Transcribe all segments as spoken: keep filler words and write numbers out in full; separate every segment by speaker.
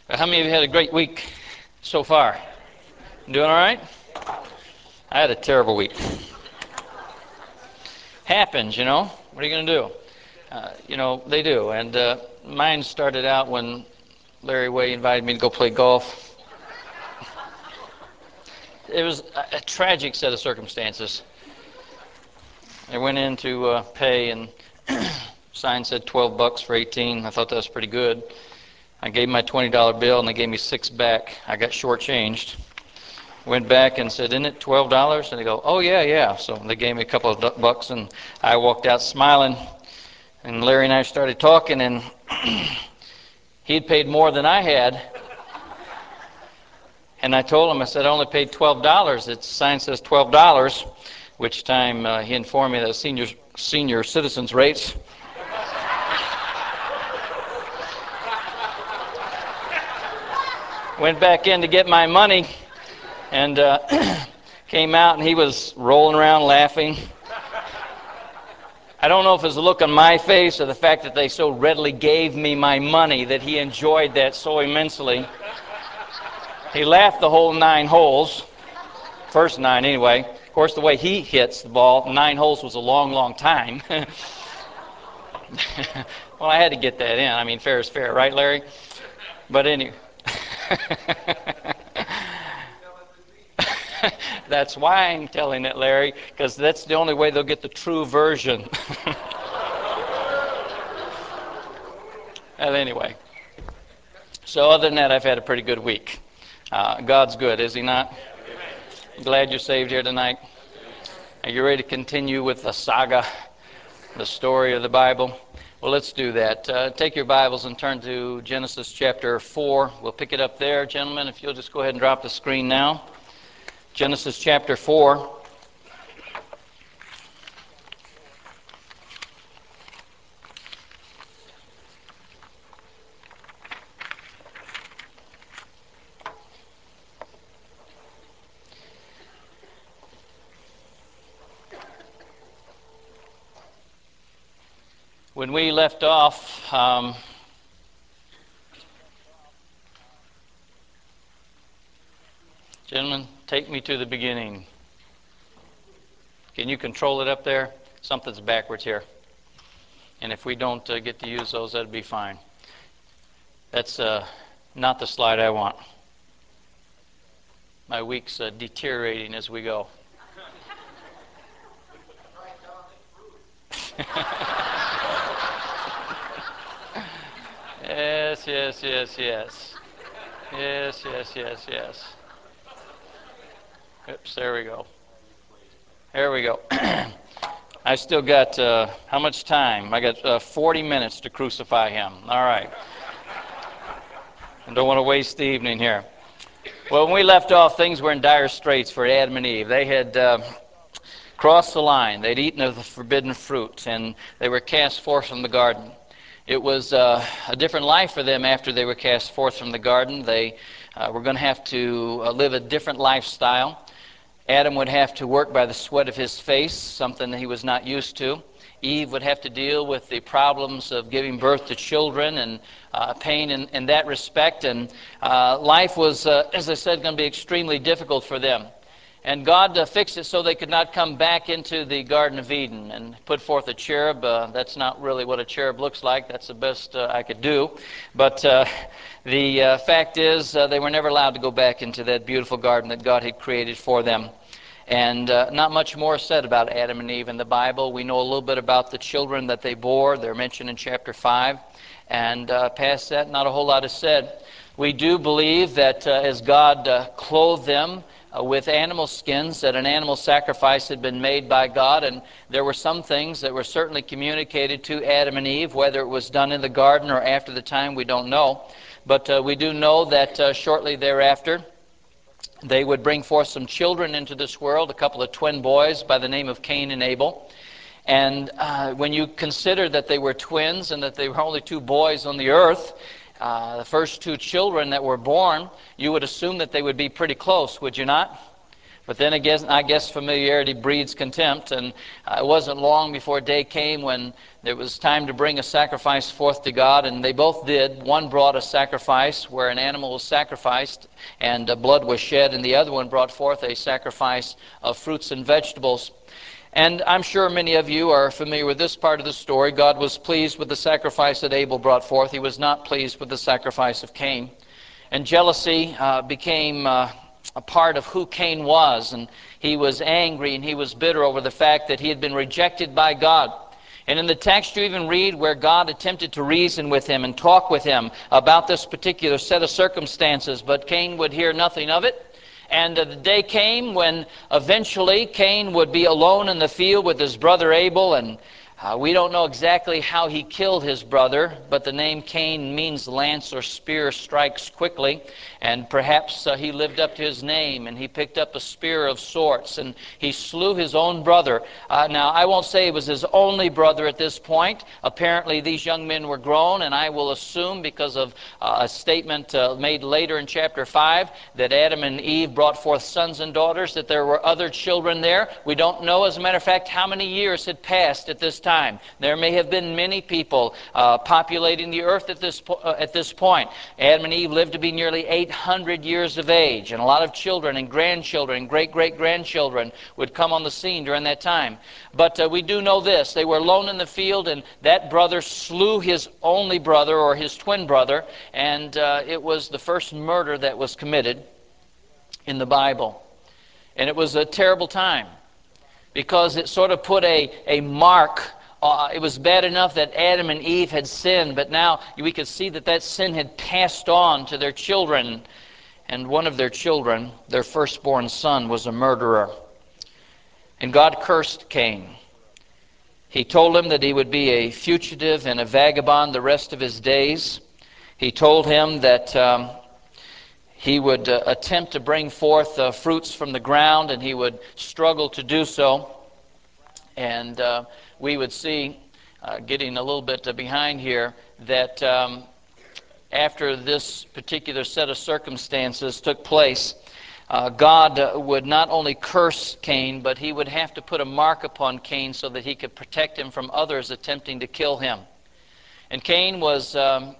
Speaker 1: How many of you had a great week so far? Doing all right? I had a terrible week. Happens, you know. What are you going to do? Uh, you know, they do. And uh, mine started out when Larry Way invited me to go play golf. It was a, a tragic set of circumstances. I went in to uh, pay, and sign said twelve bucks for eighteen. I thought that was pretty good. I gave my twenty dollar bill, and they gave me six back. I got shortchanged. Went back and said, "Isn't it twelve dollars?" And they go, "Oh, yeah, yeah." So they gave me a couple of bucks, and I walked out smiling. And Larry and I started talking, and he'd paid more than I had. And I told him, I said, "I only paid twelve dollars. Its sign says twelve dollars, which time uh, he informed me that senior, senior citizens rates. Went back in to get my money, and uh, came out, and he was rolling around laughing. I don't know if it was the look on my face or the fact that they so readily gave me my money that he enjoyed that so immensely. He laughed the whole nine holes, first nine anyway. Of course, the way he hits the ball, nine holes was a long, long time. Well, I had to get that in. I mean, fair is fair, right, Larry? But anyway. That's why I'm telling it, Larry, because that's the only way they'll get the true version. Well, anyway. So other than that, I've had a pretty good week. Uh, God's good, is he not? I'm glad you're saved here tonight. Are you ready to continue with the saga, the story of the Bible? Well, let's do that. Uh, take your Bibles and turn to Genesis chapter four. We'll pick it up there, gentlemen, if you'll just go ahead and drop the screen now. Genesis chapter four. When we left off, um, gentlemen, take me to the beginning. Can you control it up there? Something's backwards here. And if we don't uh, get to use those, that'd be fine. That's uh, not the slide I want. My week's uh, deteriorating as we go. Yes, yes, yes, yes. Yes, yes, yes, yes. Oops, there we go. There we go. I still got, uh, how much time? I got uh, forty minutes to crucify him. All right. I don't want to waste the evening here. Well, when we left off, things were in dire straits for Adam and Eve. They had uh, crossed the line. They'd eaten of the forbidden fruit, and they were cast forth from the garden. It was uh, a different life for them after they were cast forth from the garden. They uh, were going to have to uh, live a different lifestyle. Adam would have to work by the sweat of his face, something that he was not used to. Eve would have to deal with the problems of giving birth to children and uh, pain in, in that respect. And uh, life was, uh, as I said, going to be extremely difficult for them. And God uh, fixed it so they could not come back into the Garden of Eden and put forth a cherub. Uh, that's not really what a cherub looks like. That's the best uh, I could do. But uh, the uh, fact is uh, they were never allowed to go back into that beautiful garden that God had created for them. And uh, not much more said about Adam and Eve in the Bible. We know a little bit about the children that they bore. They're mentioned in chapter five. And uh, past that, not a whole lot is said. We do believe that uh, as God uh, clothed them uh, with animal skins, that an animal sacrifice had been made by God. And there were some things that were certainly communicated to Adam and Eve, whether it was done in the garden or after the time, we don't know. But uh, we do know that uh, shortly thereafter, they would bring forth some children into this world, a couple of twin boys by the name of Cain and Abel. And uh, when you consider that they were twins and that they were only two boys on the earth, uh, the first two children that were born, you would assume that they would be pretty close, would you not? But then again, I guess familiarity breeds contempt, and uh, it wasn't long before a day came when it was time to bring a sacrifice forth to God, and they both did. One brought a sacrifice where an animal was sacrificed and uh, blood was shed, and the other one brought forth a sacrifice of fruits and vegetables. And I'm sure many of you are familiar with this part of the story. God was pleased with the sacrifice that Abel brought forth. He was not pleased with the sacrifice of Cain. And jealousy uh, became uh, a part of who Cain was. And he was angry and he was bitter over the fact that he had been rejected by God. And in the text you even read where God attempted to reason with him and talk with him about this particular set of circumstances, but Cain would hear nothing of it. And uh, the day came when eventually Cain would be alone in the field with his brother Abel, and uh, we don't know exactly how he killed his brother, but the name Cain means lance or spear strikes quickly, and perhaps uh, he lived up to his name, and he picked up a spear of sorts, and he slew his own brother. Uh, now, I won't say it was his only brother at this point. Apparently, these young men were grown, and I will assume, because of uh, a statement uh, made later in chapter five, that Adam and Eve brought forth sons and daughters, that there were other children there. We don't know, as a matter of fact, how many years had passed at this time. There may have been many people uh, populating the earth at this, po- uh, at this point. Adam and Eve lived to be nearly eight hundred years of age, and a lot of children and grandchildren and great-great-grandchildren would come on the scene during that time. But uh, we do know this. They were alone in the field, and that brother slew his only brother, or his twin brother, and uh, it was the first murder that was committed in the Bible. And it was a terrible time, because it sort of put a, a mark. Uh, it was bad enough that Adam and Eve had sinned, but now we could see that that sin had passed on to their children. And one of their children, their firstborn son, was a murderer. And God cursed Cain. He told him that he would be a fugitive and a vagabond the rest of his days. He told him that um, he would uh, attempt to bring forth uh, fruits from the ground, and he would struggle to do so. And uh, we would see, uh, getting a little bit uh, behind here, that um, after this particular set of circumstances took place, uh, God uh, would not only curse Cain, but he would have to put a mark upon Cain so that he could protect him from others attempting to kill him. And Cain was, um,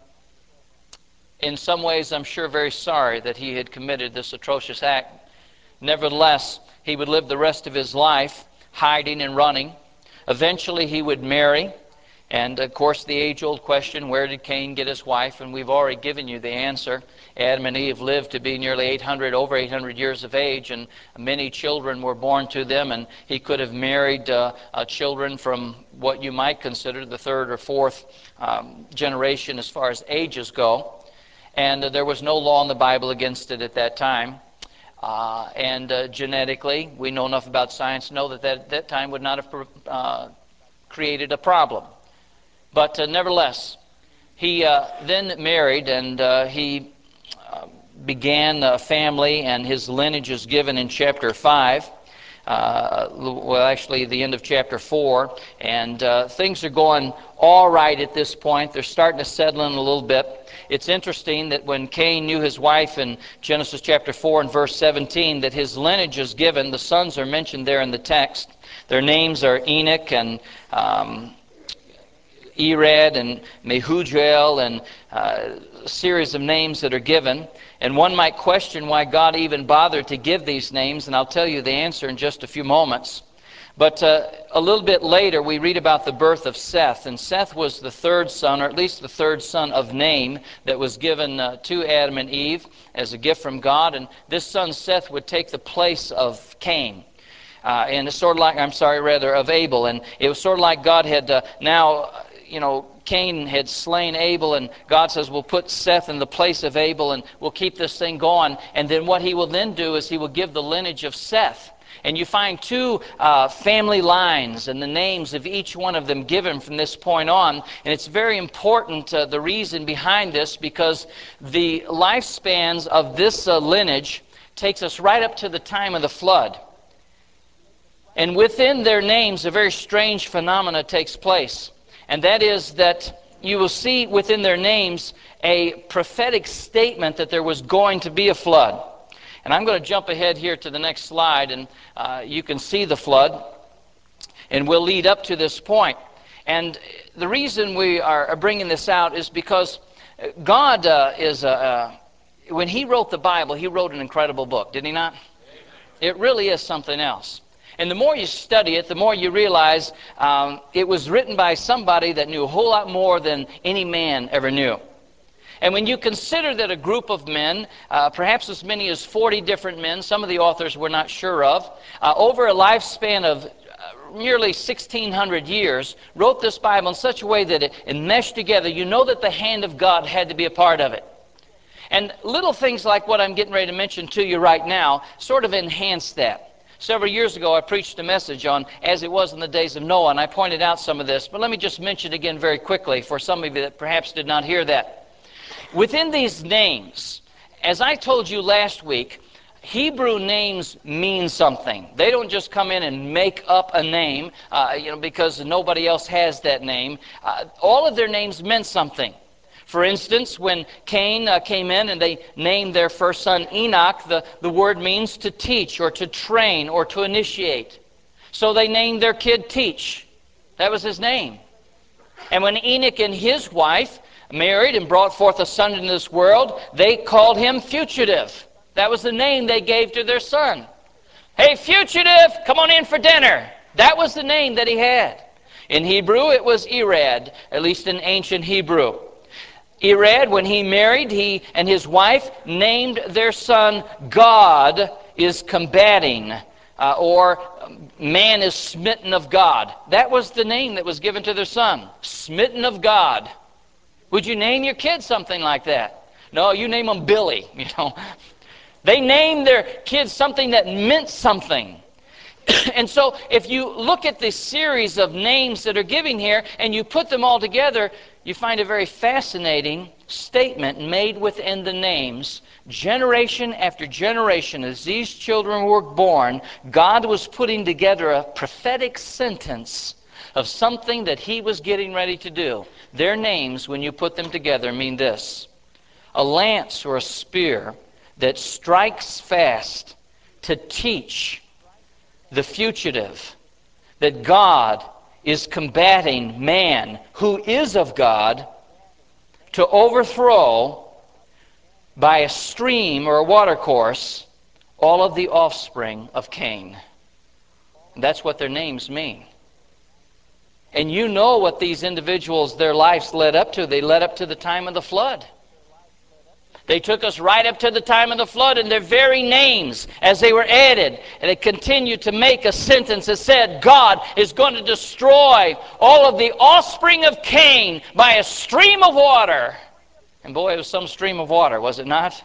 Speaker 1: in some ways, I'm sure, very sorry that he had committed this atrocious act. Nevertheless, he would live the rest of his life hiding and running. Eventually he would marry, and of course the age-old question, where did Cain get his wife? And we've already given you the answer. Adam and Eve lived to be nearly eight hundred, over eight hundred years of age, and many children were born to them, and he could have married uh, uh, children from what you might consider the third or fourth um, generation as far as ages go. And uh, there was no law in the Bible against it at that time. Uh, and uh, genetically, we know enough about science to know that that, that time would not have uh, created a problem. But uh, nevertheless, he uh, then married, and uh, he uh, began a family, and his lineage is given in chapter five. Uh, well, actually, the end of chapter four. And uh, things are going all right at this point. They're starting to settle in a little bit. It's interesting that when Cain knew his wife in Genesis chapter four and verse seventeen, that his lineage is given. The sons are mentioned there in the text. Their names are Enoch and um, Irad and Mehujael, and uh, a series of names that are given. And one might question why God even bothered to give these names, and I'll tell you the answer in just a few moments. But uh, a little bit later, we read about the birth of Seth. And Seth was the third son, or at least the third son of name, that was given uh, to Adam and Eve as a gift from God. And this son, Seth, would take the place of Cain. Uh, and it's sort of like, I'm sorry, rather, of Abel. And it was sort of like God had uh, now, you know, Cain had slain Abel, and God says, we'll put Seth in the place of Abel, and we'll keep this thing going. And then what he will then do is he will give the lineage of Seth. And you find two uh, family lines and the names of each one of them given from this point on. And it's very important, uh, the reason behind this, because the lifespans of this uh, lineage takes us right up to the time of the flood. And within their names, a very strange phenomena takes place. And that is that you will see within their names a prophetic statement that there was going to be a flood. And I'm going to jump ahead here to the next slide, and uh, you can see the flood, and we'll lead up to this point. And the reason we are bringing this out is because God uh, is, uh, uh, when He wrote the Bible, He wrote an incredible book, did He not? It really is something else. And the more you study it, the more you realize um, it was written by somebody that knew a whole lot more than any man ever knew. And when you consider that a group of men, uh, perhaps as many as forty different men, some of the authors we're not sure of, uh, over a lifespan of uh, nearly sixteen hundred years, wrote this Bible in such a way that it, it meshed together, you know that the hand of God had to be a part of it. And little things like what I'm getting ready to mention to you right now sort of enhance that. Several years ago, I preached a message on as it was in the days of Noah, and I pointed out some of this. But let me just mention it again very quickly for some of you that perhaps did not hear that. Within these names, as I told you last week, Hebrew names mean something. They don't just come in and make up a name, uh, you know, because nobody else has that name. Uh, all of their names meant something. For instance, when Cain uh, came in and they named their first son Enoch, the, the word means to teach or to train or to initiate. So they named their kid Teach. That was his name. And when Enoch and his wife married and brought forth a son into this world, they called him Fugitive. That was the name they gave to their son. Hey, Fugitive, come on in for dinner. That was the name that he had. In Hebrew, it was Irad, at least in ancient Hebrew. Irad, when he married, he and his wife named their son God is combating, uh, or man is smitten of God. That was the name that was given to their son, smitten of God. Would you name your kid something like that? No, you name them Billy, you know. They named their kids something that meant something. And so if you look at this series of names that are given here and you put them all together, you find a very fascinating statement made within the names. Generation after generation, as these children were born, God was putting together a prophetic sentence of something that He was getting ready to do. Their names, when you put them together, mean this: a lance or a spear that strikes fast to teach the fugitive that God is combating man who is of God to overthrow by a stream or a watercourse all of the offspring of Cain. That's what their names mean. And you know what these individuals, their lives led up to. They led up to the time of the flood. They took us right up to the time of the flood, and their very names, as they were added, and it continued to make a sentence that said, God is going to destroy all of the offspring of Cain by a stream of water. And boy, it was some stream of water, was it not?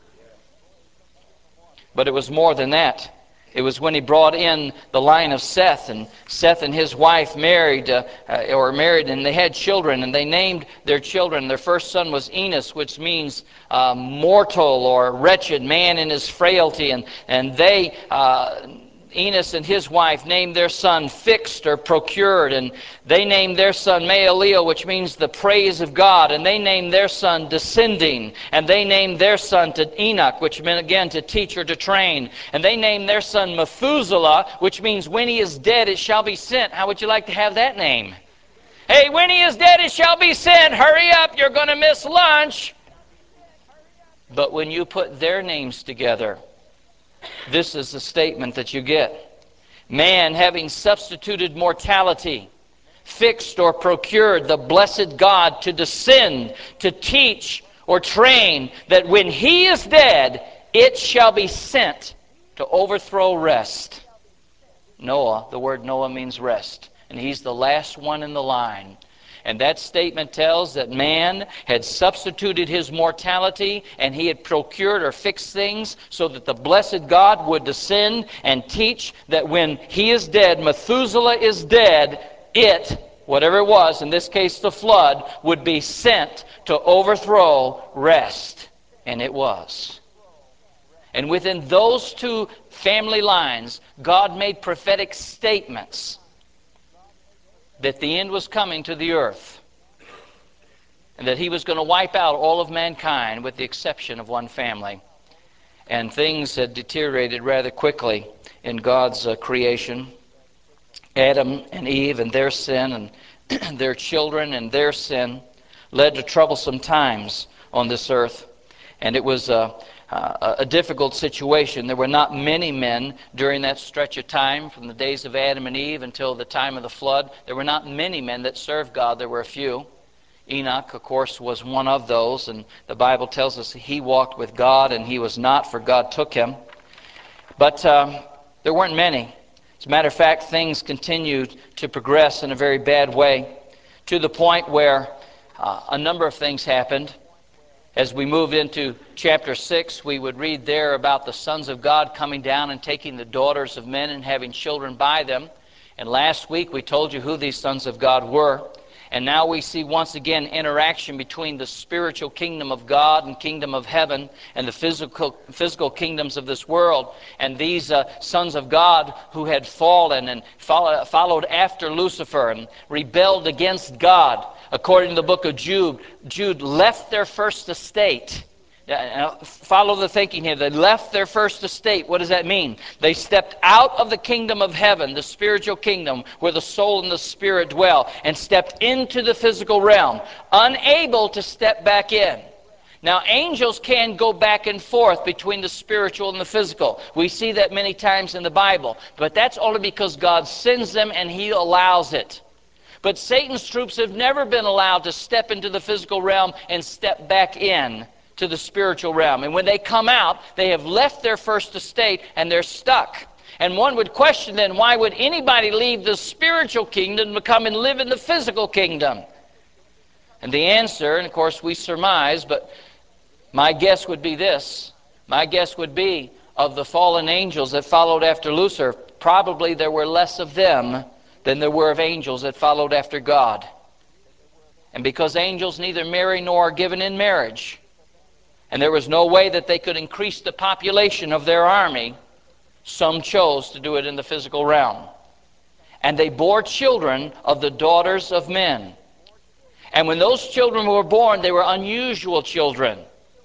Speaker 1: But it was more than that. It was when he brought in the line of Seth, and Seth and his wife married, uh, uh, or married, and they had children, and they named their children. Their first son was Enos, which means uh, mortal or wretched, man in his frailty, and and they. Uh, Enos and his wife named their son Fixed or Procured, and they named their son Maeleel, which means the praise of God, and they named their son Descending, and they named their son to Enoch, which meant again to teach or to train, and they named their son Methuselah, which means when he is dead it shall be sent. How would you like to have that name? Hey, when he is dead it shall be sent. Hurry up, you're going to miss lunch. But when you put their names together, this is the statement that you get. Man, having substituted mortality, fixed or procured the blessed God to descend, to teach or train, that when he is dead, it shall be sent to overthrow rest. Noah, the word Noah means rest, and he's the last one in the line. And that statement tells that man had substituted his mortality, and he had procured or fixed things so that the blessed God would descend and teach that when he is dead, Methuselah is dead, it, whatever it was, in this case the flood, would be sent to overthrow rest. And it was. And within those two family lines, God made prophetic statements that the end was coming to the earth, and that he was going to wipe out all of mankind with the exception of one family. and things had deteriorated rather quickly in God's uh, creation. Adam and Eve and their sin and their children and their sin led to troublesome times on this earth. And it was a, a, a difficult situation. There were not many men during that stretch of time, from the days of Adam and Eve until the time of the flood. There were not many men that served God. There were a few. Enoch, of course, was one of those, and the Bible tells us he walked with God, and he was not, for God took him. But um, there weren't many. As a matter of fact, things continued to progress in a very bad way, to the point where uh, a number of things happened. As we move into chapter six, we would read there about the sons of God coming down and taking the daughters of men and having children by them. And last week we told you who these sons of God were. And now we see once again interaction between the spiritual kingdom of God and kingdom of heaven and the physical physical kingdoms of this world. And these uh, sons of God who had fallen and follow, followed after Lucifer and rebelled against God, according to the book of Jude, Jude left their first estate. Now, follow the thinking here. They left their first estate. What does that mean? They stepped out of the kingdom of heaven, the spiritual kingdom, where the soul and the spirit dwell, and stepped into the physical realm, unable to step back in. Now, angels can go back and forth between the spiritual and the physical. We see that many times in the Bible, but that's only because God sends them and He allows it. But Satan's troops have never been allowed to step into the physical realm and step back in to the spiritual realm. And when they come out, they have left their first estate and they're stuck. And one would question then, why would anybody leave the spiritual kingdom to come and live in the physical kingdom? And the answer, and of course we surmise, but my guess would be this. My guess would be, of the fallen angels that followed after Lucifer, probably there were less of them than there were of angels that followed after God. And because angels neither marry nor are given in marriage, and there was no way that they could increase the population of their army, some chose to do it in the physical realm. And they bore children of the daughters of men. And when those children were born, they were unusual children.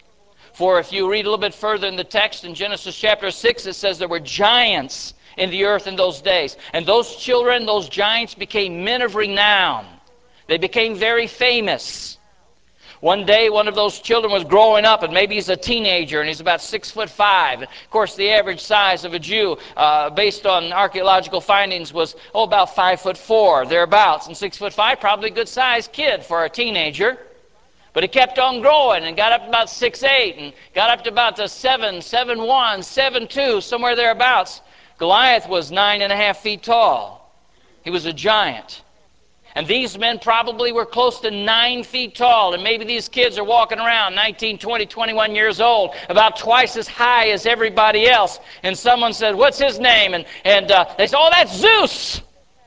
Speaker 1: For if you read a little bit further in the text in Genesis chapter six, it says there were giants in the earth in those days. And those children, those giants, became men of renown. They became very famous. One day, one of those children was growing up, and maybe he's a teenager, and he's about six foot five. Of course, the average size of a Jew, uh, based on archaeological findings, was oh about five foot four, thereabouts. And six foot five, probably a good sized kid for a teenager. But he kept on growing and got up to about six eight, and got up to about the seven, seven one, seven two, somewhere thereabouts. Goliath was nine and a half feet tall. He was a giant. And these men probably were close to nine feet tall. And maybe these kids are walking around nineteen, twenty, twenty-one years old, about twice as high as everybody else. And someone said, what's his name? And, and uh, they said, oh, that's Zeus,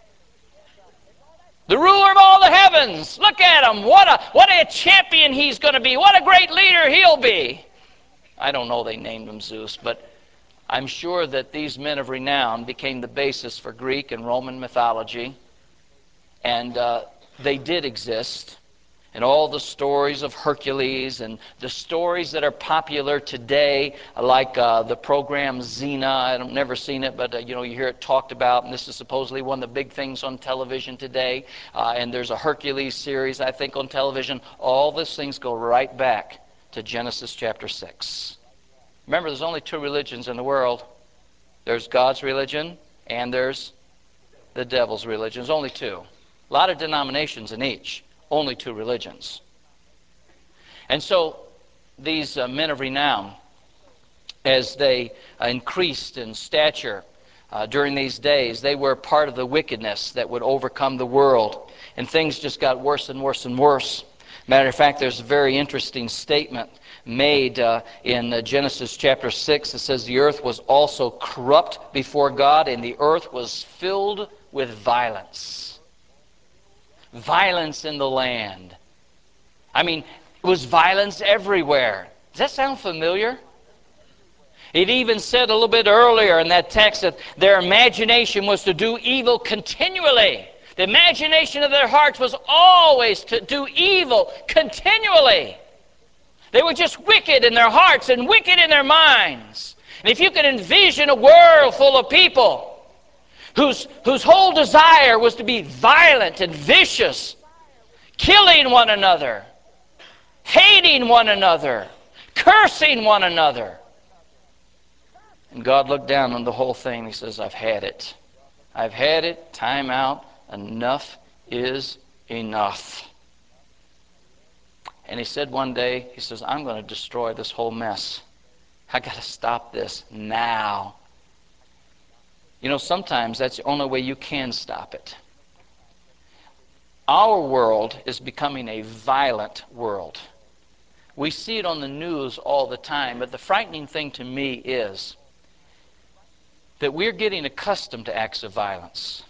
Speaker 1: the ruler of all the heavens. Look at him. What a, what a champion he's going to be. What a great leader he'll be. I don't know they named him Zeus, but I'm sure that these men of renown became the basis for Greek and Roman mythology. And uh, they did exist. And all the stories of Hercules and the stories that are popular today, like uh, the program Xena. I've never seen it, but uh, you know, you hear it talked about. And this is supposedly one of the big things on television today. Uh, and there's a Hercules series, I think, on television. All these things go right back to Genesis chapter six. Remember, there's only two religions in the world. There's God's religion and there's the devil's religion. There's only two. A lot of denominations in each, only two religions. And so these uh, men of renown, as they uh, increased in stature uh, during these days, they were part of the wickedness that would overcome the world. And things just got worse and worse and worse. Matter of fact, there's a very interesting statement made uh, in uh, Genesis chapter six. It says, the earth was also corrupt before God, and the earth was filled with violence. Violence in the land. I mean, it was violence everywhere. Does that sound familiar? It even said a little bit earlier in that text that their imagination was to do evil continually. The imagination of their hearts was always to do evil continually. They were just wicked in their hearts and wicked in their minds. And if you can envision a world full of people whose, whose whole desire was to be violent and vicious, killing one another, hating one another, cursing one another. And God looked down on the whole thing. He says, I've had it. I've had it. Time out. Enough is enough. And he said one day, he says, I'm going to destroy this whole mess. I got to stop this now. You know, sometimes that's the only way you can stop it. Our world is becoming a violent world. We see it on the news all the time, but the frightening thing to me is that we're getting accustomed to acts of violence.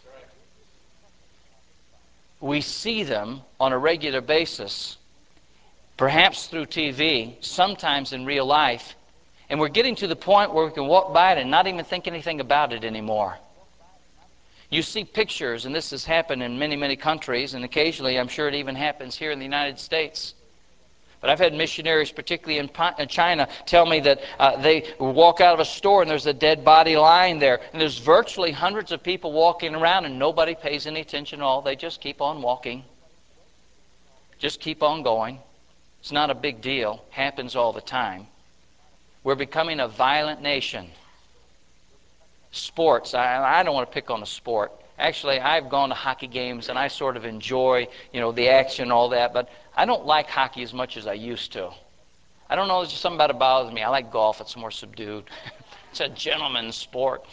Speaker 1: We see them on a regular basis, perhaps through T V, sometimes in real life, and we're getting to the point where we can walk by it and not even think anything about it anymore. You see pictures, and this has happened in many, many countries, and occasionally I'm sure it even happens here in the United States. But I've had missionaries, particularly in China, tell me that uh, they walk out of a store and there's a dead body lying there. And there's virtually hundreds of people walking around and nobody pays any attention at all. They just keep on walking. Just keep on going. It's not a big deal. Happens all the time. We're becoming a violent nation. Sports. I, I don't want to pick on a sport. Actually, I've gone to hockey games and I sort of enjoy, you know, the action and all that, but I don't like hockey as much as I used to. I don't know, there's just something about it bothers me. I like golf. It's more subdued. It's a gentleman's sport.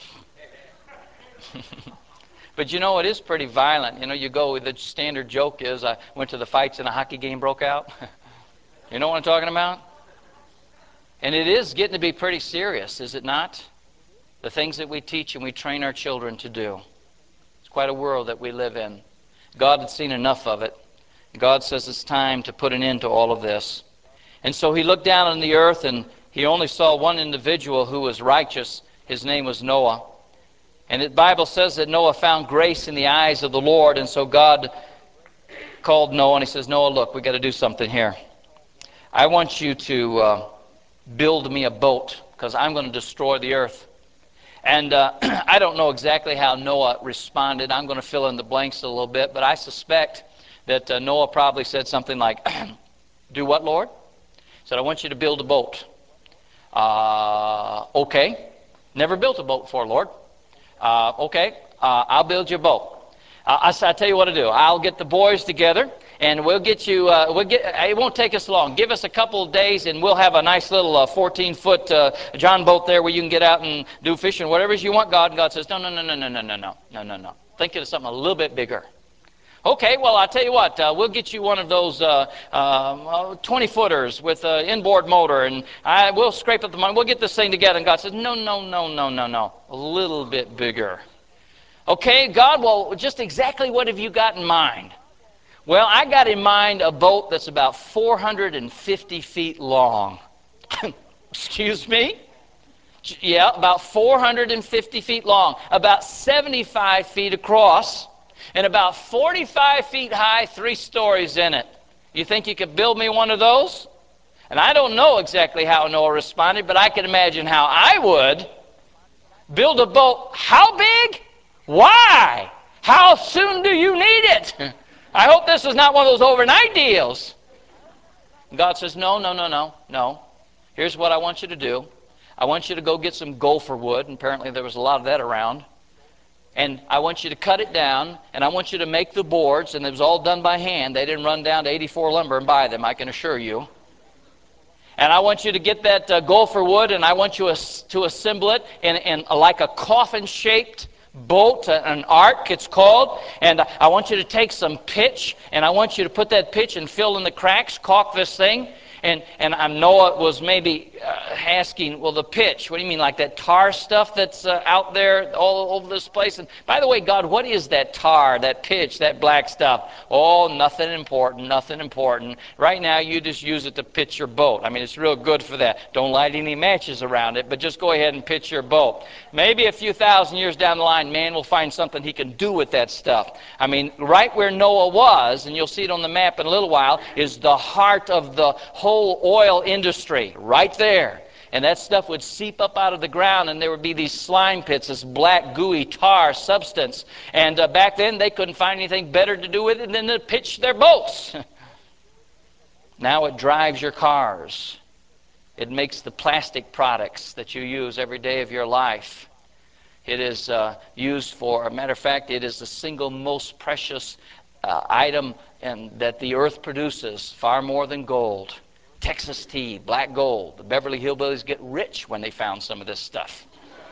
Speaker 1: But you know, it is pretty violent. You know, you go, the standard joke is, I went to the fights and a hockey game broke out. You know what I'm talking about? And it is getting to be pretty serious, is it not? The things that we teach and we train our children to do. It's quite a world that we live in. God had seen enough of it. God says it's time to put an end to all of this. And so he looked down on the earth and he only saw one individual who was righteous. His name was Noah. And the Bible says that Noah found grace in the eyes of the Lord. And so God called Noah and he says, Noah, look, we've got to do something here. I want you to uh, build me a boat because I'm going to destroy the earth. And uh, I don't know exactly how Noah responded. I'm going to fill in the blanks a little bit, but I suspect that uh, Noah probably said something like, do what, Lord? He said, I want you to build a boat. Uh, okay. Never built a boat before, Lord. Uh, okay, uh, I'll build you a boat. Uh, I, I'll tell you what to do. I'll get the boys together, and we'll get you, uh, we'll get, it won't take us long. Give us a couple of days, and we'll have a nice little uh, fourteen-foot uh, John boat there where you can get out and do fishing, whatever you want, God. And God says, no, no, no, no, no, no, no, no, no, no, no. Think of something a little bit bigger. Okay, well, I'll tell you what, uh, we'll get you one of those uh, twenty-footers uh, with an inboard motor, and I, we'll scrape up the money. We'll get this thing together. And God says, no, no, no, no, no, no, a little bit bigger. Okay, God, well, just exactly what have you got in mind? Well, I got in mind a boat that's about four hundred fifty feet long. Excuse me? Yeah, about four hundred fifty feet long, about seventy-five feet across, and about forty-five feet high, three stories in it. You think you could build me one of those? And I don't know exactly how Noah responded, but I can imagine how I would. Build a boat. How big? Why? How soon do you need it? I hope this is not one of those overnight deals. And God says, no, no, no, no, no. Here's what I want you to do. I want you to go get some gopher wood, and apparently there was a lot of that around. And I want you to cut it down, and I want you to make the boards, and it was all done by hand. They didn't run down to eighty-four Lumber and buy them, I can assure you. And I want you to get that uh, gopher wood, and I want you as- to assemble it in, in uh, like a coffin-shaped boat, uh, an ark it's called. And I want you to take some pitch, and I want you to put that pitch and fill in the cracks, caulk this thing. And and I know it was maybe uh, asking, well, the pitch, what do you mean, like that tar stuff that's uh, out there all over this place? And by the way, God, what is that tar, that pitch, that black stuff? Oh, nothing important, nothing important. Right now, you just use it to pitch your boat. I mean, it's real good for that. Don't light any matches around it, but just go ahead and pitch your boat. Maybe a few thousand years down the line, man will find something he can do with that stuff. I mean, right where Noah was, and you'll see it on the map in a little while, is the heart of the whole oil industry, right there. And that stuff would seep up out of the ground, and there would be these slime pits, this black, gooey tar substance. And uh, back then, they couldn't find anything better to do with it than to pitch their boats. Now it drives your cars. It makes the plastic products that you use every day of your life. It is uh, used for, a matter of fact, it is the single most precious uh, item and that the earth produces, far more than gold. Texas tea, black gold. The Beverly Hillbillies get rich when they found some of this stuff.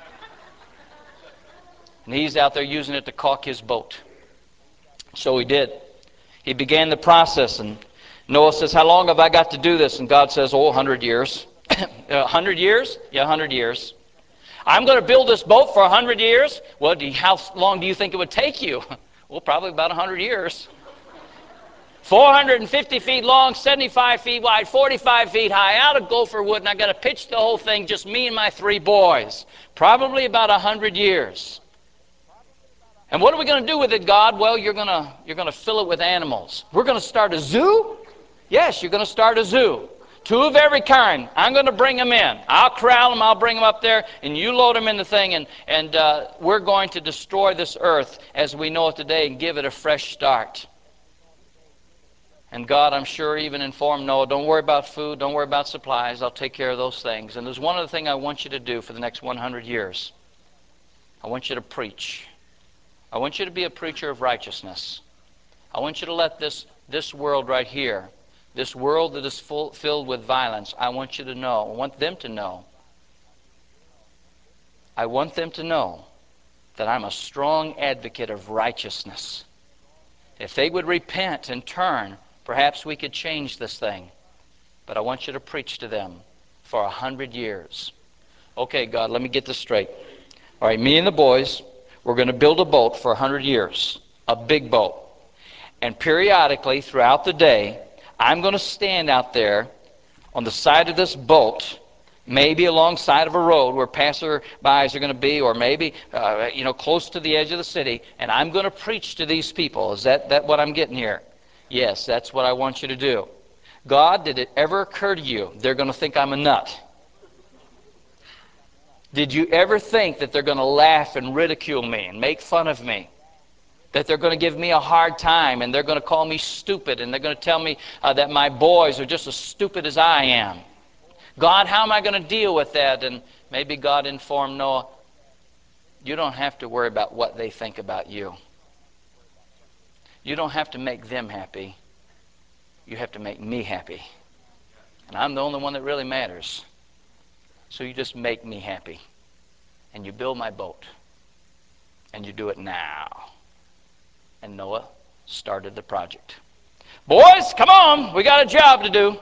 Speaker 1: And he's out there using it to caulk his boat. So he did. He began the process, and Noah says, how long have I got to do this? And God says, oh, a hundred years. A hundred years? Yeah, a hundred years. I'm going to build this boat for a hundred years? Well, do you, how long do you think it would take you? Well, probably about a hundred years. four hundred fifty feet long, seventy-five feet wide, forty-five feet high, out of gopher wood, and I got to pitch the whole thing, just me and my three boys. Probably about a hundred years. And what are we going to do with it, God? Well, you're going to you're going to fill it with animals. We're going to start a zoo? Yes, you're going to start a zoo. Two of every kind. I'm going to bring them in. I'll corral them. I'll bring them up there, and you load them in the thing, and, and uh, we're going to destroy this earth as we know it today and give it a fresh start. And God, I'm sure, even informed Noah, don't worry about food, don't worry about supplies, I'll take care of those things. And there's one other thing I want you to do for the next one hundred years. I want you to preach. I want you to be a preacher of righteousness. I want you to let this, this world right here, this world that is full, filled with violence, I want you to know, I want them to know, I want them to know that I'm a strong advocate of righteousness. If they would repent and turn, perhaps we could change this thing. But I want you to preach to them for a hundred years. Okay, God, let me get this straight. All right, me and the boys, we're going to build a boat for a hundred years, a big boat. And periodically, throughout the day, I'm going to stand out there on the side of this boat, maybe alongside of a road where passerbys are going to be, or maybe uh, you know, close to the edge of the city, and I'm going to preach to these people. Is that, that what I'm getting here? Yes, that's what I want you to do. God, did it ever occur to you they're going to think I'm a nut? Did you ever think that they're going to laugh and ridicule me and make fun of me? That they're going to give me a hard time, and they're going to call me stupid, and they're going to tell me uh, that my boys are just as stupid as I am? God, how am I going to deal with that? And maybe God informed Noah, you don't have to worry about what they think about you. You don't have to make them happy. You have to make me happy. And I'm the only one that really matters. So you just make me happy. And you build my boat. And you do it now. And Noah started the project. Boys, come on, we got a job to do.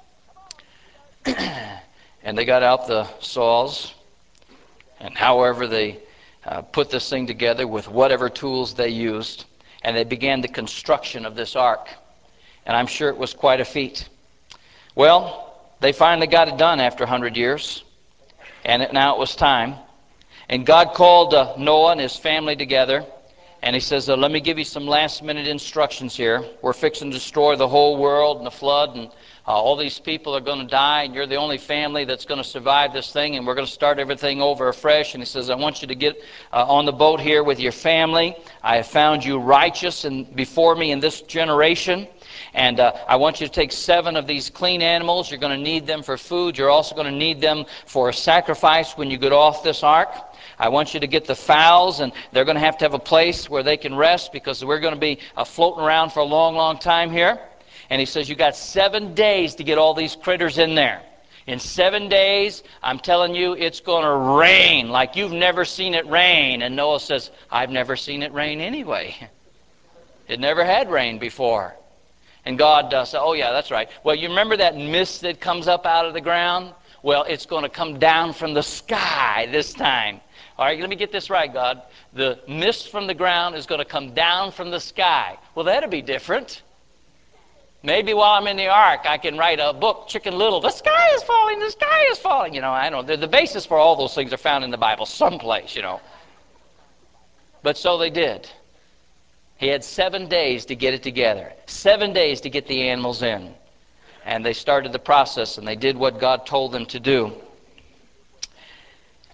Speaker 1: And they got out the saws, and however they uh, put this thing together with whatever tools they used, and they began the construction of this ark. And I'm sure it was quite a feat. Well, they finally got it done after a hundred years, and it, now it was time. And God called uh, Noah and his family together, and he says, uh, let me give you some last minute instructions here. We're fixing to destroy the whole world in the flood, and uh, all these people are going to die, and you're the only family that's going to survive this thing, and we're going to start everything over afresh. And he says, I want you to get uh, on the boat here with your family. I have found you righteous and before me in this generation. And uh, I want you to take seven of these clean animals. You're going to need them for food. You're also going to need them for a sacrifice when you get off this ark. I want you to get the fowls, and they're going to have to have a place where they can rest because we're going to be uh, floating around for a long, long time here. And he says, you got seven days to get all these critters in there. In seven days, I'm telling you, it's going to rain like you've never seen it rain. And Noah says, I've never seen it rain anyway. It never had rained before. And God uh, said, oh yeah, that's right. Well, you remember that mist that comes up out of the ground? Well, it's going to come down from the sky this time. All right, let me get this right, God. The mist from the ground is going to come down from the sky. Well, that'll be different. Maybe while I'm in the ark, I can write a book, Chicken Little. The sky is falling, the sky is falling. You know, I don't know. The basis for all those things are found in the Bible someplace, you know. But so they did. He had seven days to get it together. Seven days to get the animals in. And they started the process, and they did what God told them to do.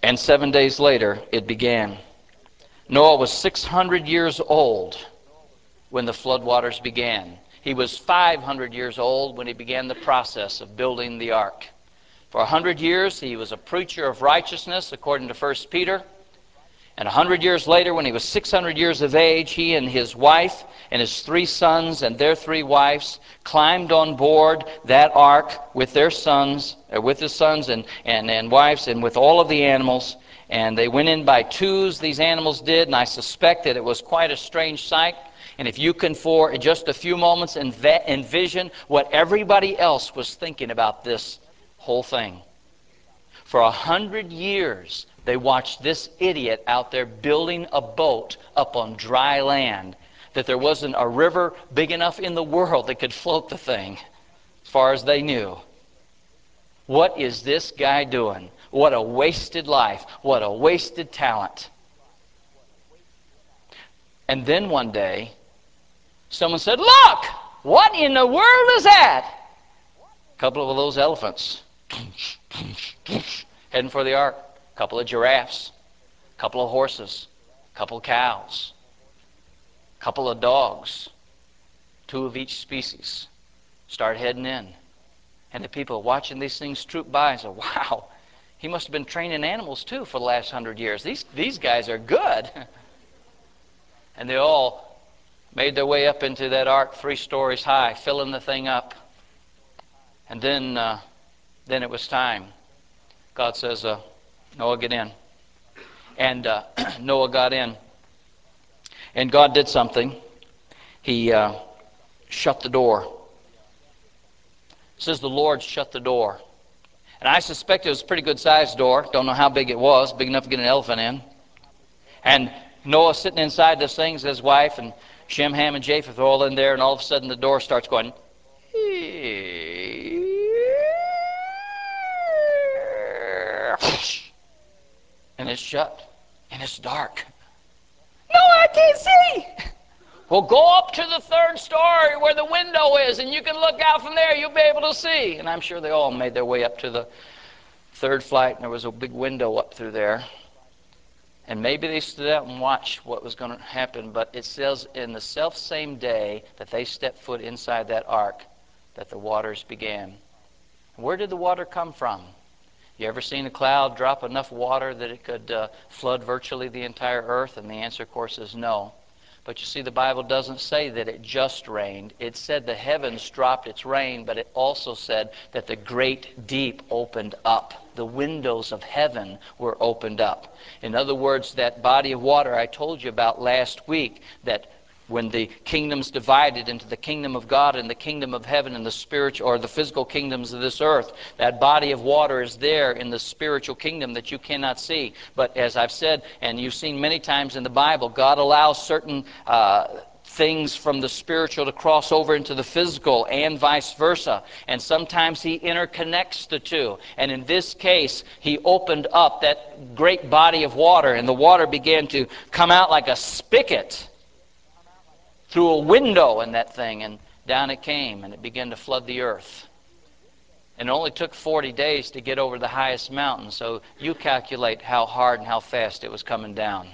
Speaker 1: And seven days later, it began. Noah was six hundred years old when the floodwaters began. He was five hundred years old when he began the process of building the ark. For a hundred years, he was a preacher of righteousness, according to First Peter. And a hundred years later, when he was six hundred years of age, he and his wife and his three sons and their three wives climbed on board that ark with their sons, or with his sons and, and, and wives, and with all of the animals. And they went in by twos, these animals did, and I suspect that it was quite a strange sight. And if you can, for just a few moments, env- envision what everybody else was thinking about this whole thing. For a hundred years, they watched this idiot out there building a boat up on dry land, that there wasn't a river big enough in the world that could float the thing, as far as they knew. What is this guy doing? What a wasted life. What a wasted talent. And then one day, someone said, "Look! What in the world is that?" A couple of those elephants heading for the ark. A couple of giraffes. A couple of horses. A couple of cows. A couple of dogs. Two of each species. Start heading in. And the people watching these things troop by and say, "Wow, he must have been training animals too for the last hundred years. These, these guys are good." And they all made their way up into that ark three stories high, filling the thing up. And then, uh, then it was time. God says, uh, "Noah, get in." And uh, Noah got in. And God did something. He uh, shut the door. It says the Lord shut the door. And I suspect it was a pretty good sized door. Don't know how big it was. Big enough to get an elephant in. And Noah sitting inside this thing, his wife, and Shem, Ham, and Japheth are all in there, and all of a sudden the door starts going, and it's shut. And it's dark. "No, I can't see." "Well, go up to the third story where the window is, and you can look out from there. You'll be able to see." And I'm sure they all made their way up to the third flight, and there was a big window up through there. And maybe they stood out and watched what was going to happen, but it says in the self-same day that they stepped foot inside that ark that the waters began. Where did the water come from? You ever seen a cloud drop enough water that it could uh, flood virtually the entire earth? And the answer, of course, is no. But you see, the Bible doesn't say that it just rained. It said the heavens dropped its rain, but it also said that the great deep opened up. The windows of heaven were opened up. In other words, that body of water I told you about last week, that when the kingdoms divided into the kingdom of God and the kingdom of heaven and the spiritual or the physical kingdoms of this earth, that body of water is there in the spiritual kingdom that you cannot see. But as I've said, and you've seen many times in the Bible, God allows certain uh, things from the spiritual to cross over into the physical and vice versa. And sometimes He interconnects the two. And in this case, He opened up that great body of water, and the water began to come out like a spigot through a window in that thing, and down it came, and it began to flood the earth. And it only took forty days to get over the highest mountain, so you calculate how hard and how fast it was coming down.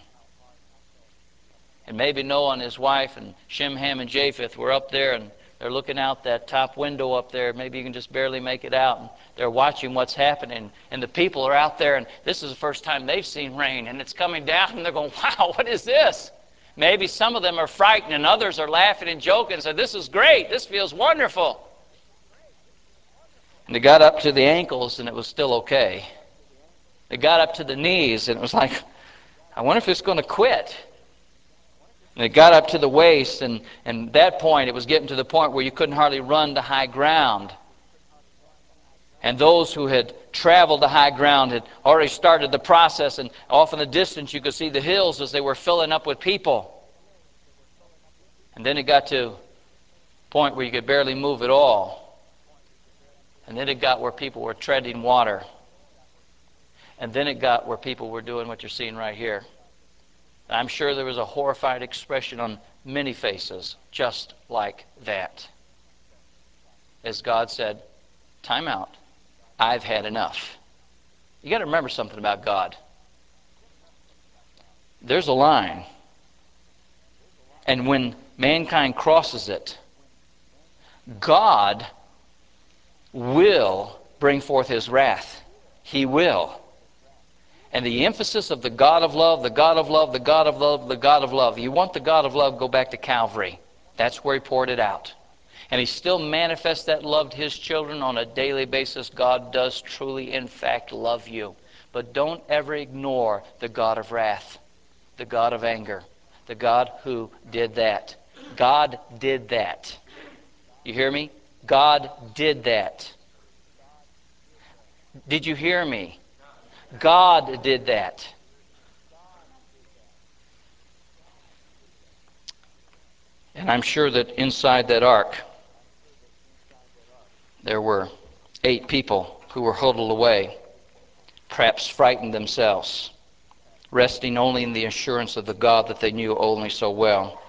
Speaker 1: And maybe Noah and his wife and Shem, Ham, and Japheth were up there, and they're looking out that top window up there. Maybe you can just barely make it out. And they're watching what's happening. And the people are out there, and this is the first time they've seen rain, and it's coming down, and they're going, "Wow, what is this?" Maybe some of them are frightened, and others are laughing and joking and say, "This is great. This feels wonderful." And they got up to the ankles, and it was still okay. They got up to the knees, and it was like, I wonder if it's going to quit. And it got up to the waist, and, and at that point, it was getting to the point where you couldn't hardly run to high ground. And those who had traveled to high ground had already started the process, and off in the distance you could see the hills as they were filling up with people. And then it got to a point where you could barely move at all. And then it got where people were treading water. And then it got where people were doing what you're seeing right here. And I'm sure there was a horrified expression on many faces just like that. As God said, "Time out. I've had enough." You got to remember something about God. There's a line. And when mankind crosses it, God will bring forth His wrath. He will. And the emphasis of the God of love, the God of love, the God of love, the God of love. You want the God of love, go back to Calvary. That's where He poured it out. And He still manifests that love to His children on a daily basis. God does truly, in fact, love you. But don't ever ignore the God of wrath, the God of anger, the God who did that. God did that. You hear me? God did that. Did you hear me? God did that. And I'm sure that inside that ark, there were eight people who were huddled away, perhaps frightened themselves, resting only in the assurance of the God that they knew only so well.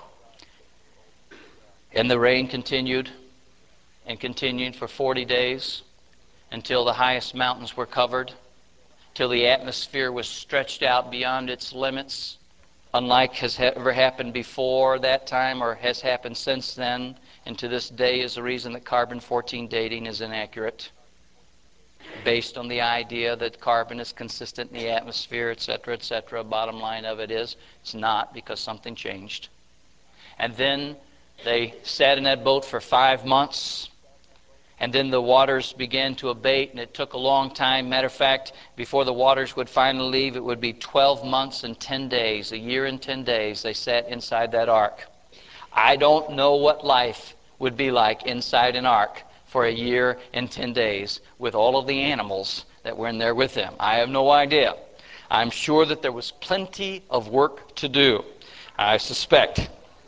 Speaker 1: And the rain continued and continued for forty days until the highest mountains were covered, till the atmosphere was stretched out beyond its limits, unlike has ever happened before that time or has happened since then. And to this day is the reason that carbon fourteen dating is inaccurate, based on the idea that carbon is consistent in the atmosphere, et cetera, et cetera. Bottom line of it is, it's not, because something changed. And then they sat in that boat for five months, and then the waters began to abate, and it took a long time. Matter of fact, before the waters would finally leave, it would be twelve months and ten days, a year and ten days, they sat inside that ark. I don't know what life would be like inside an ark for a year and ten days with all of the animals that were in there with them. I have no idea. I'm sure that there was plenty of work to do, I suspect.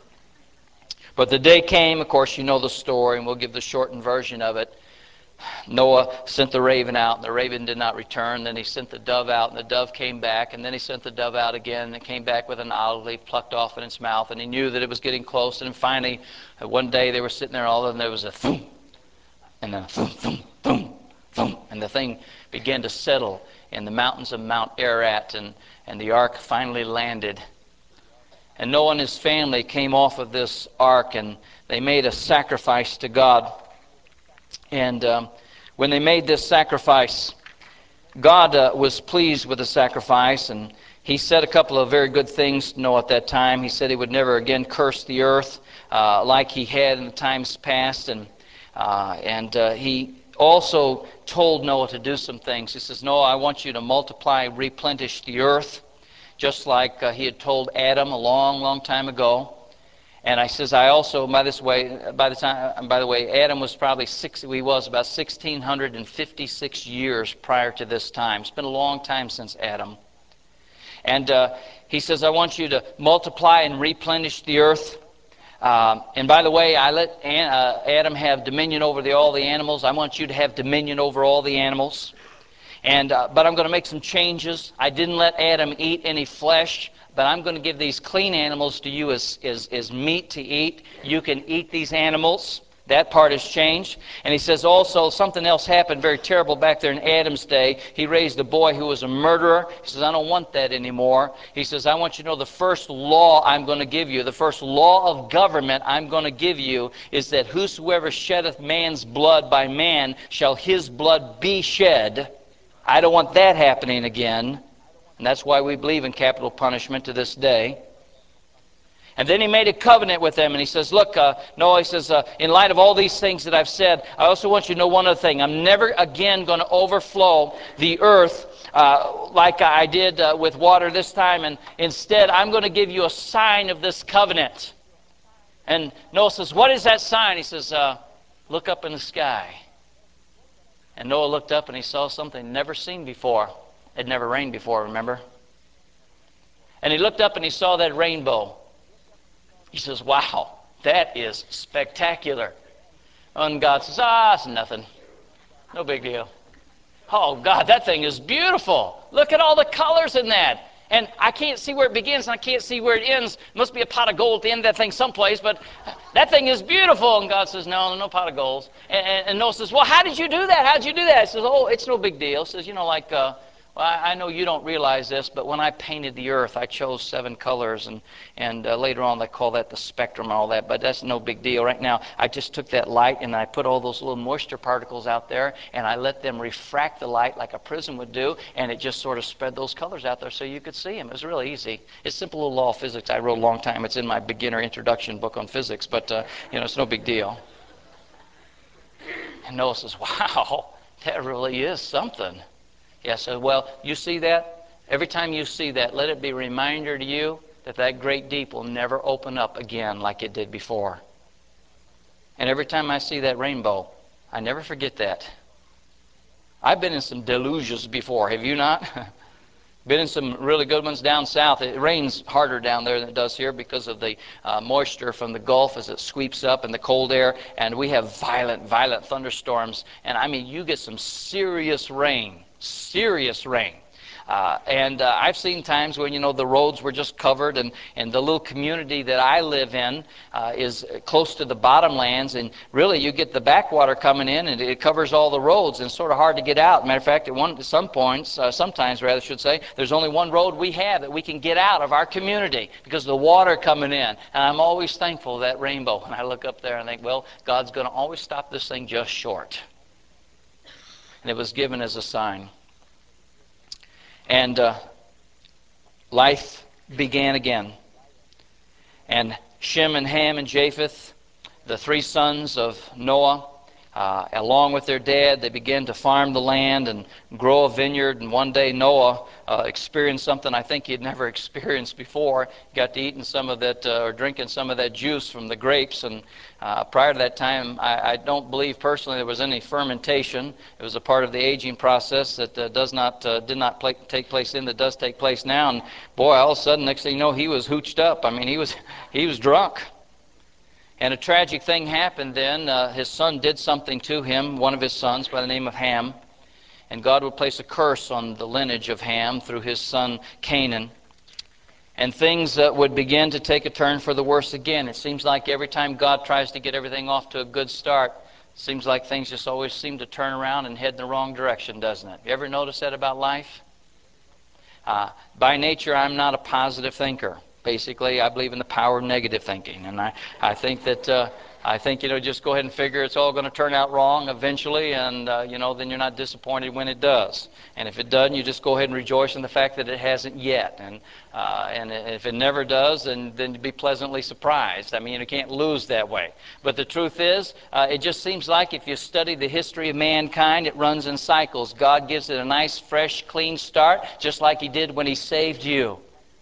Speaker 1: But the day came, of course, you know the story, and we'll give the shortened version of it. Noah sent the raven out, and the raven did not return. Then he sent the dove out, and the dove came back. And then he sent the dove out again, and it came back with an olive leaf plucked off in its mouth. And he knew that it was getting close. And finally, one day they were sitting there, all of them, there was a thump, and a thump, thump, thump, thump. And the thing began to settle in the mountains of Mount Ararat, and, and the ark finally landed. And Noah and his family came off of this ark, and they made a sacrifice to God. And um, when they made this sacrifice, God uh, was pleased with the sacrifice, and He said a couple of very good things to Noah at that time. He said He would never again curse the earth uh, like He had in the times past, and uh, and uh, He also told Noah to do some things. He says, Noah, I want you to multiply, replenish the earth, just like uh, He had told Adam a long, long time ago. And I says, I also, by this way, by the time, by the way, Adam was probably six. He was about one thousand six hundred fifty-six years prior to this time. It's been a long time since Adam. And uh, he says, I want you to multiply and replenish the earth. Um, and by the way, I let An- uh, Adam have dominion over the, all the animals. I want you to have dominion over all the animals. And uh, but I'm going to make some changes. I didn't let Adam eat any flesh, but I'm going to give these clean animals to you as, as, as meat to eat. You can eat these animals. That part has changed. And he says also something else happened very terrible back there in Adam's day. He raised a boy who was a murderer. He says, I don't want that anymore. He says, I want you to know the first law I'm going to give you, the first law of government I'm going to give you is that whosoever sheddeth man's blood by man shall his blood be shed. I don't want that happening again. And that's why we believe in capital punishment to this day. And then he made a covenant with them, and he says, look, uh, Noah, he says, uh, in light of all these things that I've said, I also want you to know one other thing. I'm never again going to overflow the earth uh, like I did uh, with water this time. And instead, I'm going to give you a sign of this covenant. And Noah says, what is that sign? He says, uh, look up in the sky. And Noah looked up and he saw something never seen before. It never rained before, remember? And he looked up and he saw that rainbow. He says, wow, that is spectacular. And God says, ah, it's nothing. No big deal. Oh, God, that thing is beautiful. Look at all the colors in that. And I can't see where it begins and I can't see where it ends. Must be a pot of gold at the end of that thing someplace, but that thing is beautiful. And God says, no, no pot of gold. And, and, and Noah says, well, how did you do that? How did you do that? He says, oh, it's no big deal. He says, you know, like uh, Well, I I know you don't realize this, but when I painted the earth, I chose seven colors, and, and uh, later on they call that the spectrum and all that, but that's no big deal. Right now, I just took that light and I put all those little moisture particles out there, and I let them refract the light like a prism would do, and it just sort of spread those colors out there so you could see them. It was really easy. It's a simple little law of physics I wrote a long time. It's in my beginner introduction book on physics, but uh, you know, it's no big deal. And Noah says, wow, that really is something. Yeah, so, well, you see that? Every time you see that, let it be a reminder to you that that great deep will never open up again like it did before. And every time I see that rainbow, I never forget that. I've been in some deluges before, have you not? Been in some really good ones down south. It rains harder down there than it does here because of the uh, moisture from the Gulf as it sweeps up and the cold air. And we have violent, violent thunderstorms. And I mean, you get some serious rain, serious rain. Uh, and uh, I've seen times when, you know, the roads were just covered, and, and the little community that I live in uh, is close to the bottomlands, and really you get the backwater coming in and it covers all the roads, and it's sort of hard to get out. Matter of fact, at one, at some points, uh, sometimes rather I should say, there's only one road we have that we can get out of our community because of the water coming in. And I'm always thankful for that rainbow. And I look up there and think, well, God's going to always stop this thing just short. And it was given as a sign. And uh, life began again. And Shem and Ham and Japheth, the three sons of Noah, uh, along with their dad, they began to farm the land and grow a vineyard. And one day Noah uh, experienced something I think he'd never experienced before. He got to eating some of that, uh, or drinking some of that juice from the grapes. And uh, prior to that time, I, I don't believe personally there was any fermentation. It was a part of the aging process that uh, does not, uh, did not play, take place then, that does take place now. And boy, all of a sudden, next thing you know, he was hooched up. I mean, he was, he was drunk. And a tragic thing happened then. Uh, his son did something to him, one of his sons by the name of Ham. And God would place a curse on the lineage of Ham through his son Canaan. And things uh, would begin to take a turn for the worse again. It seems like every time God tries to get everything off to a good start, it seems like things just always seem to turn around and head in the wrong direction, doesn't it? You ever notice that about life? Uh, by nature, I'm not a positive thinker. Basically, I believe in the power of negative thinking, and I, I think that uh, I think you know just go ahead and figure it's all going to turn out wrong eventually, and uh, you know then you're not disappointed when it does. And if it doesn't, you just go ahead and rejoice in the fact that it hasn't yet. And uh, and if it never does, then then be pleasantly surprised. I mean, you can't lose that way. But the truth is, uh, it just seems like if you study the history of mankind, it runs in cycles. God gives it a nice, fresh, clean start, just like He did when He saved you.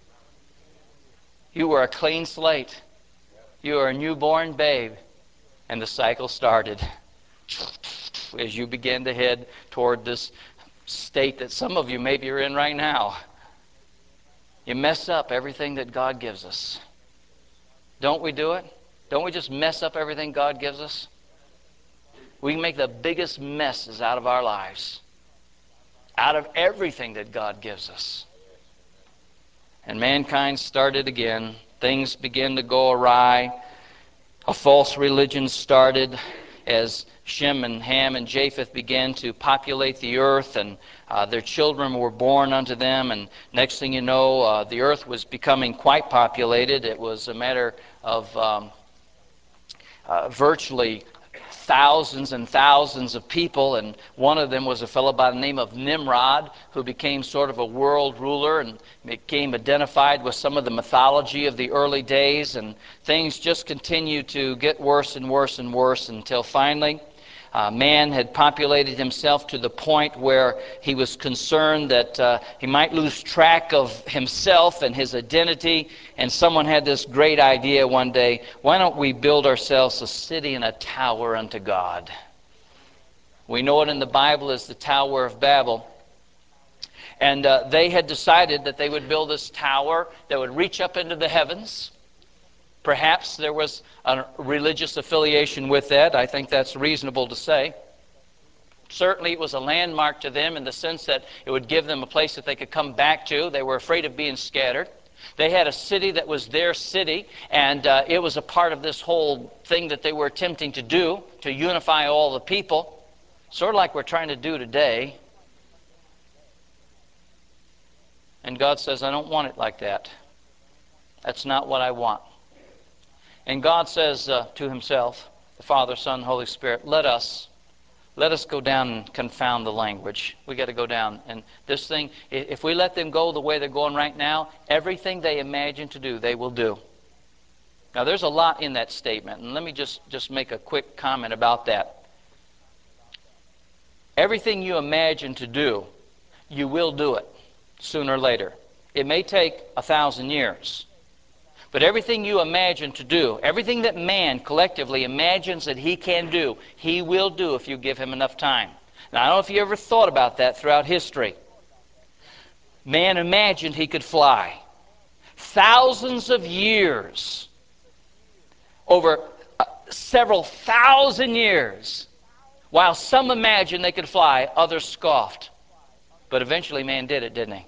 Speaker 1: You were a clean slate. You were a newborn babe. And the cycle started as you began to head toward this state that some of you maybe are in right now. You mess up everything that God gives us. Don't we do it? Don't we just mess up everything God gives us? We can make the biggest messes out of our lives. Out of everything that God gives us. And mankind started again. Things began to go awry. A false religion started as Shem and Ham and Japheth began to populate the earth, and uh, their children were born unto them. And next thing you know, uh, the earth was becoming quite populated. It was a matter of um, uh, virtually thousands and thousands of people, and one of them was a fellow by the name of Nimrod, who became sort of a world ruler and became identified with some of the mythology of the early days, and things just continued to get worse and worse and worse until finally Uh, man had populated himself to the point where he was concerned that uh, he might lose track of himself and his identity. And someone had this great idea one day: why don't we build ourselves a city and a tower unto God? We know it in the Bible as the Tower of Babel. And uh, they had decided that they would build this tower that would reach up into the heavens. Perhaps there was a religious affiliation with that. I think that's reasonable to say. Certainly it was a landmark to them in the sense that it would give them a place that they could come back to. They were afraid of being scattered. They had a city that was their city, and uh, it was a part of this whole thing that they were attempting to do, to unify all the people, sort of like we're trying to do today. And God says, I don't want it like that. That's not what I want. And God says uh, to himself, the Father, Son, Holy Spirit, let us, let us go down and confound the language. We got to go down. And this thing, if we let them go the way they're going right now, everything they imagine to do, they will do. Now, there's a lot in that statement, and let me just, just make a quick comment about that. Everything you imagine to do, you will do it sooner or later. It may take a thousand years. But everything you imagine to do, everything that man collectively imagines that he can do, he will do if you give him enough time. Now, I don't know if you ever thought about that throughout history. Man imagined he could fly. Thousands of years, over uh, several thousand years, while some imagined they could fly, others scoffed. But eventually man did it, didn't he?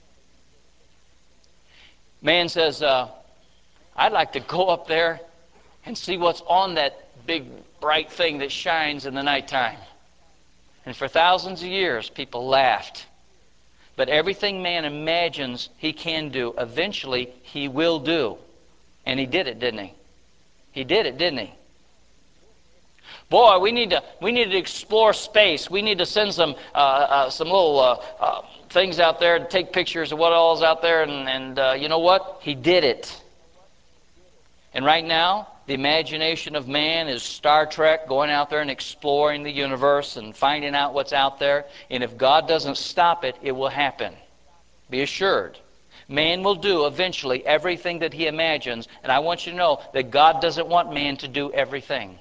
Speaker 1: Man says, uh, I'd like to go up there and see what's on that big bright thing that shines in the nighttime. And for thousands of years, people laughed. But everything man imagines he can do, eventually he will do. And he did it, didn't he? He did it, didn't he? Boy, we need to we need to explore space. We need to send some uh, uh, some little uh, uh, things out there to take pictures of what all's out there. And, and uh, you know what? He did it. And right now, the imagination of man is Star Trek, going out there and exploring the universe and finding out what's out there. And if God doesn't stop it, it will happen. Be assured. Man will do eventually everything that he imagines. And I want you to know that God doesn't want man to do everything.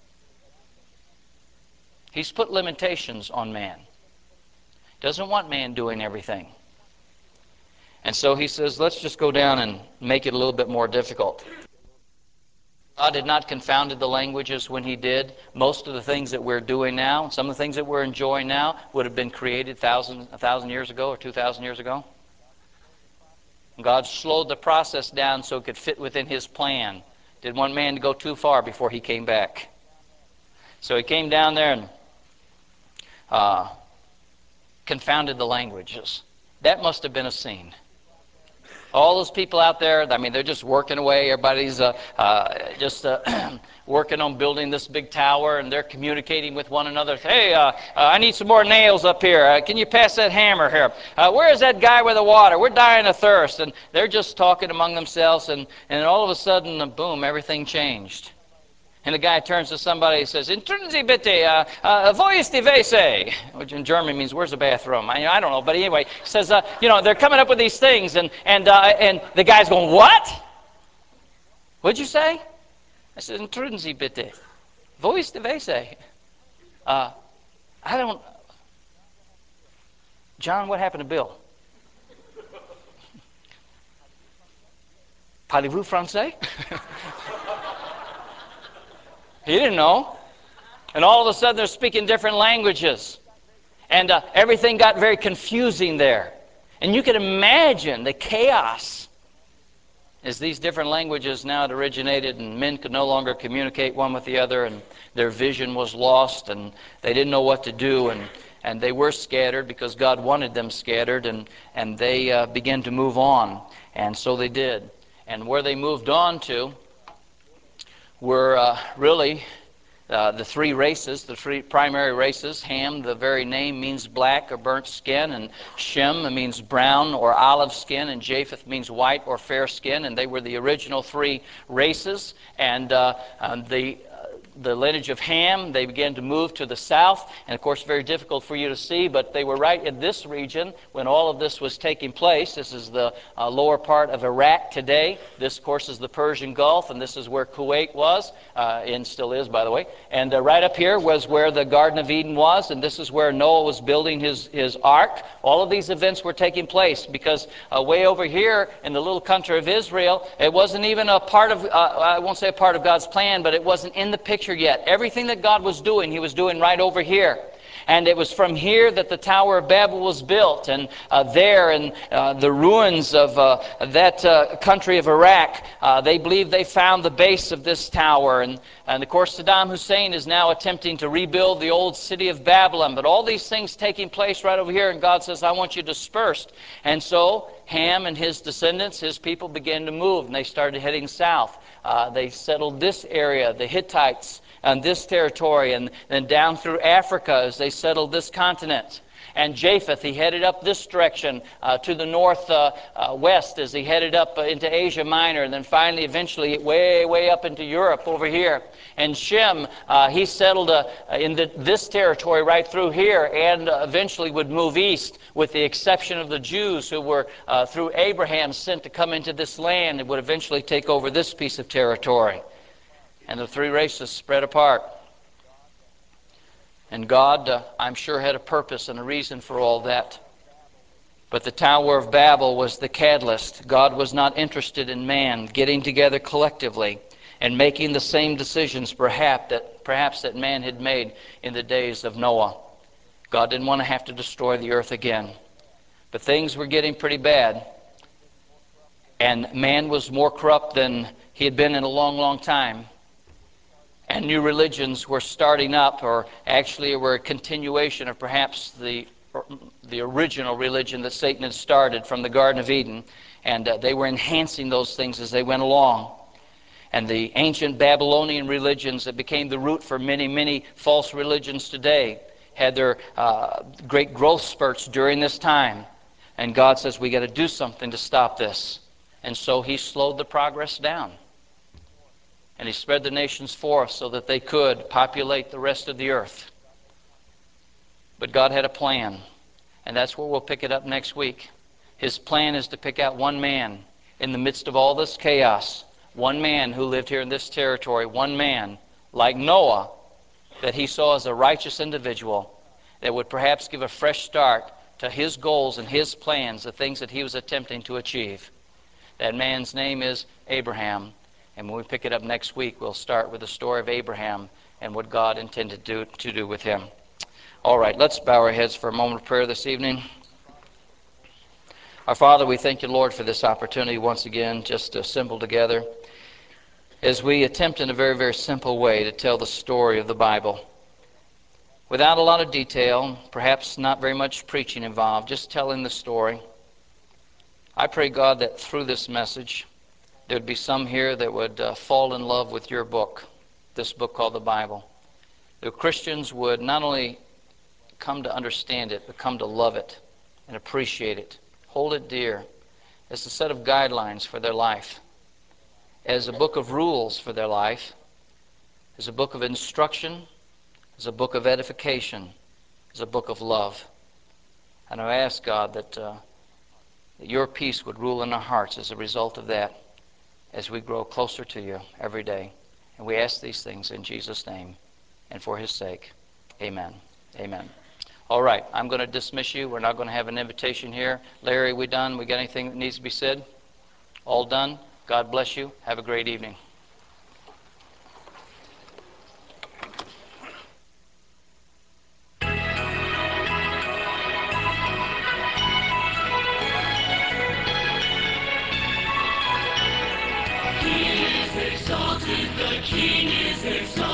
Speaker 1: He's put limitations on man. Doesn't want man doing everything. And so he says, let's just go down and make it a little bit more difficult. God had not confounded the languages when he did. Most of the things that we're doing now, some of the things that we're enjoying now, would have been created thousand, a thousand years ago or two thousand years ago. God slowed the process down so it could fit within his plan. Didn't want man to go too far before he came back. So he came down there and uh, confounded the languages. That must have been a scene. All those people out there, I mean, they're just working away. Everybody's uh, uh, just uh, working on building this big tower, and they're communicating with one another. Hey, uh, uh, I need some more nails up here. Uh, can you pass that hammer here? Uh, where is that guy with the water? We're dying of thirst. And they're just talking among themselves, and, and all of a sudden, boom, everything changed. And the guy turns to somebody and says, "Intrinsi bitte, uh, uh, wo ist die Wäsche?" Which in German means, where's the bathroom? I, I don't know, but anyway, he says, uh, you know, they're coming up with these things, and and uh, and the guy's going, "What? What'd you say?" I said, "Intrinsi bitte, wo ist die Wäsche?" Uh, I don't, John, what happened to Bill? Parlez-vous français? He didn't know. And all of a sudden they're speaking different languages. And uh, everything got very confusing there. And you can imagine the chaos as these different languages now had originated, and men could no longer communicate one with the other, and their vision was lost, and they didn't know what to do, and, and they were scattered because God wanted them scattered, and, and they uh, began to move on. And so they did. And where they moved on to were uh, really uh, the three races, the three primary races. Ham, the very name, means black or burnt skin, and Shem means brown or olive skin, and Japheth means white or fair skin, and they were the original three races. And uh, um, the the lineage of Ham, they began to move to the south, and of course very difficult for you to see, but they were right in this region when all of this was taking place. This is the uh, lower part of Iraq today. This, of course, is the Persian Gulf, and this is where Kuwait was, uh, and still is, by the way. And uh, right up here was where the Garden of Eden was, and this is where Noah was building his, his ark. All of these events were taking place because uh, way over here in the little country of Israel, it wasn't even a part of, uh, I won't say a part of God's plan, but it wasn't in the picture yet. Everything that God was doing, he was doing right over here. And it was from here that the Tower of Babel was built. And uh, there in uh, the ruins of uh, that uh, country of Iraq, uh, they believe they found the base of this tower. And, and of course, Saddam Hussein is now attempting to rebuild the old city of Babylon. But all these things taking place right over here, and God says, I want you dispersed. And so Ham and his descendants, his people, began to move, and they started heading south. Uh, they settled this area, the Hittites, on this territory, and then down through Africa as they settled this continent. And Japheth, he headed up this direction uh, to the north uh, uh, west as he headed up uh, into Asia Minor, and then finally, eventually, way, way up into Europe over here. And Shem, uh, he settled uh, in the, this territory right through here, and uh, eventually would move east, with the exception of the Jews who were, uh, through Abraham, sent to come into this land and would eventually take over this piece of territory. And the three races spread apart. And God, uh, I'm sure, had a purpose and a reason for all that. But the Tower of Babel was the catalyst. God was not interested in man getting together collectively and making the same decisions perhaps that, perhaps that man had made in the days of Noah. God didn't want to have to destroy the earth again. But things were getting pretty bad. And man was more corrupt than he had been in a long, long time. And new religions were starting up, or actually were a continuation of perhaps the, the original religion that Satan had started from the Garden of Eden. And uh, they were enhancing those things as they went along. And the ancient Babylonian religions that became the root for many, many false religions today had their uh, great growth spurts during this time. And God says, we got to do something to stop this. And so he slowed the progress down. And he spread the nations forth so that they could populate the rest of the earth. But God had a plan, and that's where we'll pick it up next week. His plan is to pick out one man in the midst of all this chaos, one man who lived here in this territory, one man like Noah that he saw as a righteous individual that would perhaps give a fresh start to his goals and his plans, the things that he was attempting to achieve. That man's name is Abraham. And when we pick it up next week, we'll start with the story of Abraham and what God intended to do, to do with him. All right, let's bow our heads for a moment of prayer this evening. Our Father, we thank you, Lord, for this opportunity once again just to assemble together as we attempt in a very, very simple way to tell the story of the Bible. Without a lot of detail, perhaps not very much preaching involved, just telling the story. I pray, God, that through this message, there would be some here that would uh, fall in love with your book, this book called the Bible. The Christians would not only come to understand it, but come to love it and appreciate it, hold it dear as a set of guidelines for their life, as a book of rules for their life, as a book of instruction, as a book of edification, as a book of love. And I ask, God, that, uh, that your peace would rule in our hearts as a result of that, as we grow closer to you every day. And we ask these things in Jesus' name and for his sake. Amen. Amen. All right, I'm going to dismiss you. We're not going to have an invitation here. Larry, we done? We got anything that needs to be said? All done? God bless you. Have a great evening.
Speaker 2: He is exalted, the King is exalted.